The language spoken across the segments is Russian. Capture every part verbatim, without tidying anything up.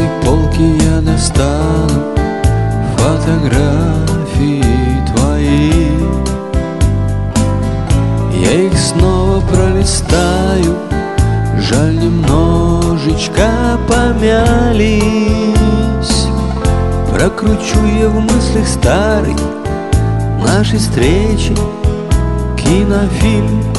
книжной полки я достану фотографии твои. Я их снова пролистаю, жаль, немножечко помялись. Прокручу я в мыслях старый нашей встречи кинофильм.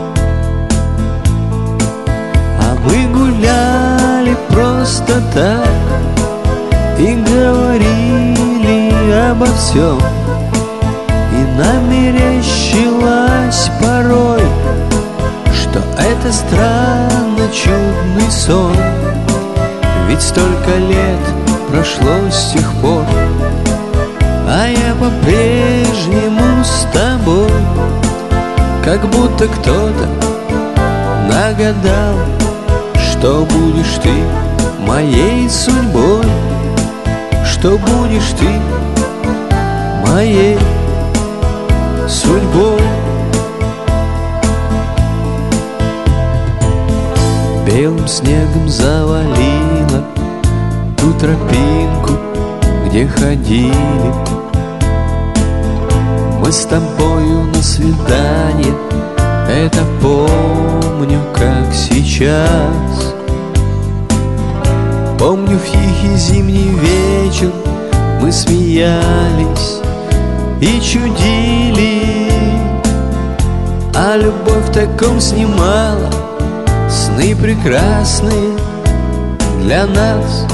А мы гуляли просто так и говорили обо всем. И нам мерещилось порой, что это странно чудный сон. Ведь столько лет прошло с тех пор, а я по-прежнему с тобой. Как будто кто-то нагадал, что будешь ты моей судьбой, что будешь ты моей судьбой. Белым снегом завалило ту тропинку, где ходили мы с тобою на свидание. Это помню, как сейчас. Помню, в тихий зимний вечер мы смеялись и чудили, а любовь в таком снимала сны прекрасные для нас.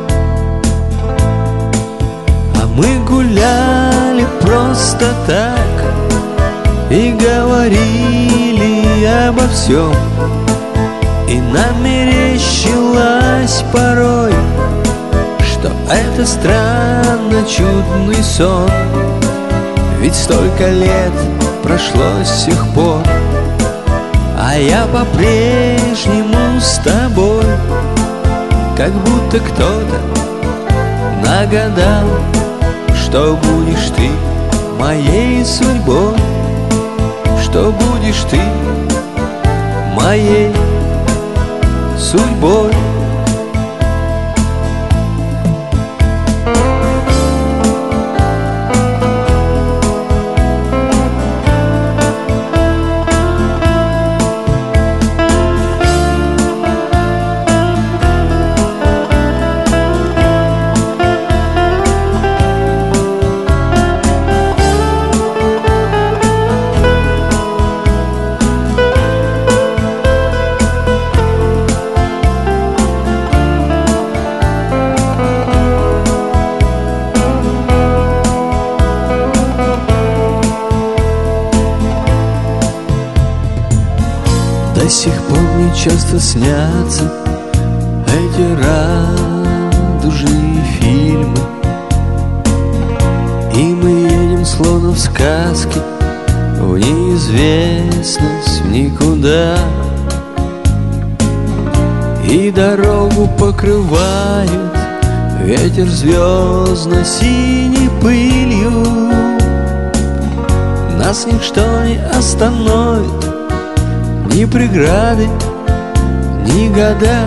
А мы гуляли просто так и говорили обо всем. И нам мерещилось порой, что это странно чудный сон. Ведь столько лет прошло с тех пор, а я по-прежнему с тобой. Как будто кто-то нагадал, что будешь ты моей судьбой, что будешь ты моей судьбой. До сих пор мне часто снятся эти радужные фильмы, и мы едем словно в сказке в неизвестность, в никуда. И дорогу покрывает ветер звездно-синей пылью. Нас ничто не остановит, ни преграды, ни года.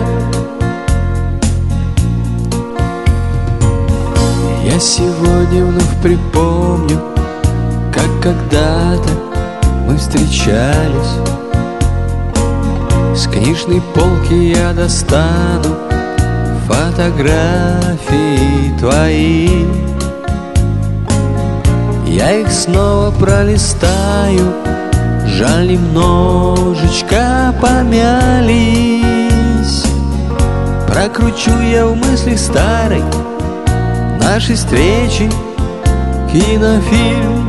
Я сегодня вновь припомню, как когда-то мы встречались. С книжной полки я достану фотографии твои. Я их снова пролистаю, жаль, немножечко помялись. Прокручу я в мыслях старой нашей встречи кинофильм.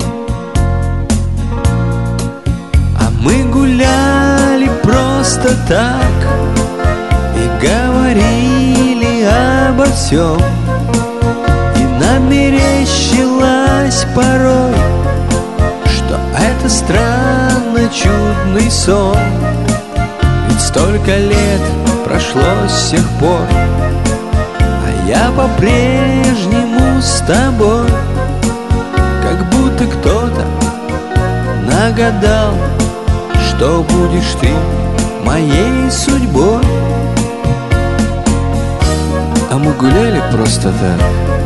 А мы гуляли просто так и говорили обо всем. И нам мерещилось порой, что это странно чудный сон. Ведь столько лет прошло с тех пор, а я по-прежнему с тобой. Как будто кто-то нагадал, что будешь ты моей судьбой. А мы Мы гуляли просто так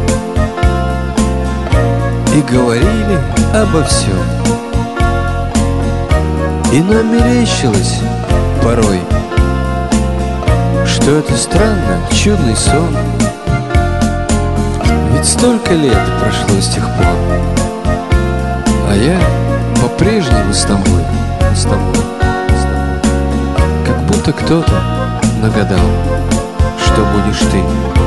и говорили обо всем. И нам мерещилось порой, что это странно, чудный сон. Ведь столько лет прошло с тех пор, а я по-прежнему с тобой, с тобой, с тобой. Как будто кто-то нагадал, что будешь ты.